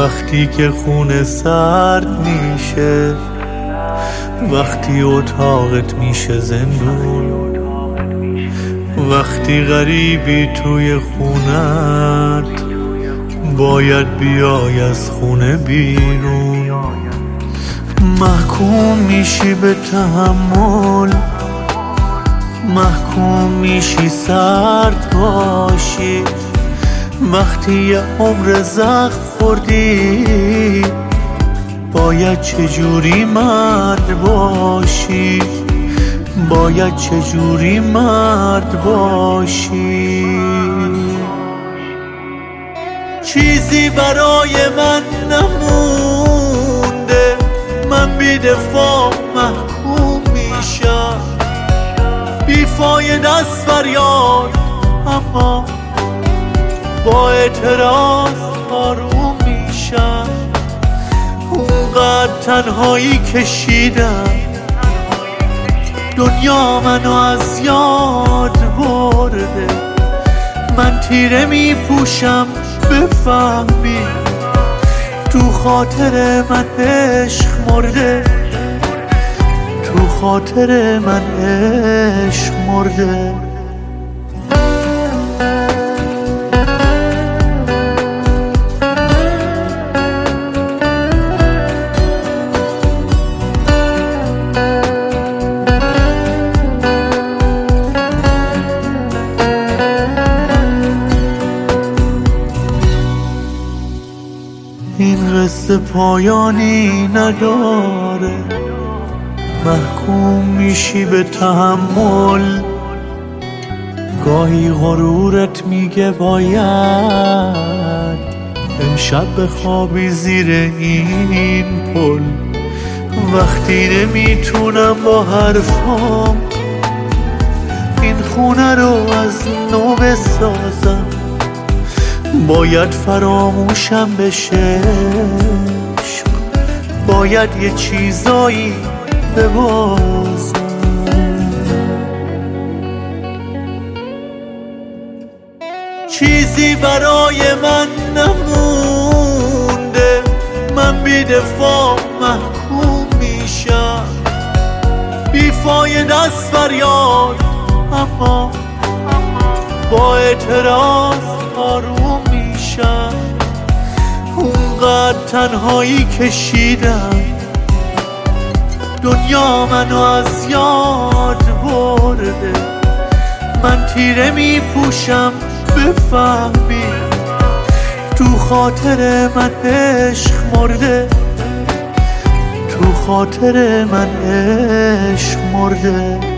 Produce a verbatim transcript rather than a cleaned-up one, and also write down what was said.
وقتی که خونه سرد میشه، وقتی اتاقت میشه زندون، وقتی غریبی توی خونت باید بیای از خونه بیرون. محکوم میشی به تحمل، محکوم میشی سرد باشی. وقتی یه عمر زخم خوردی باید چجوری مرد باشی، باید چجوری مرد باشی. چیزی برای من نمونده، من بی دفاع محکوم میشم، بی فایده است فریاد اما با اعتراض آروم میشم. اونقدر تنهایی کشیدم، دنیا منو از یاد برده. من تیره میپوشم بفهمی تو خاطر من عشق مرده، تو خاطر من عشق مرده. این قصه پایانی نداره، محکوم میشی به تحمل. گاهی غرورت میگه باید امشب بخوابی زیر این پل. وقتی نمیتونم با حرفام این خونه رو از نو بسازم، باید فراموشم بشه، باید یه چیزایی ببازم. چیزی برای من نمونده، من بی دفاع محکوم میشم، بی فایده است فریاد اما با اعتراض آروم میشم. اونقدر تنهایی کشیدم، دنیا منو از یاد برده. من تیره میپوشم بفهمی تو خاطر من عشق مرده، تو خاطر من عشق مرده.